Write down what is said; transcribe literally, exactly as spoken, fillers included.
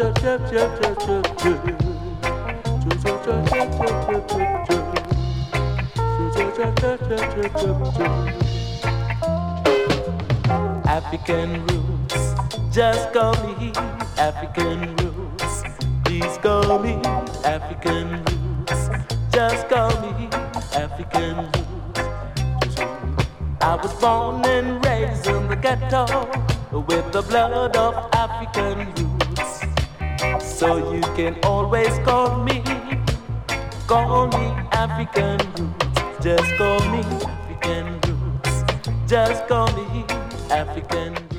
African roots, just call me African roots. Please call me African roots. Just call me African roots. I was born and raised in the ghetto with the blood of African roots. So you can always call me, call me African roots. Just call me African roots. Just call me African.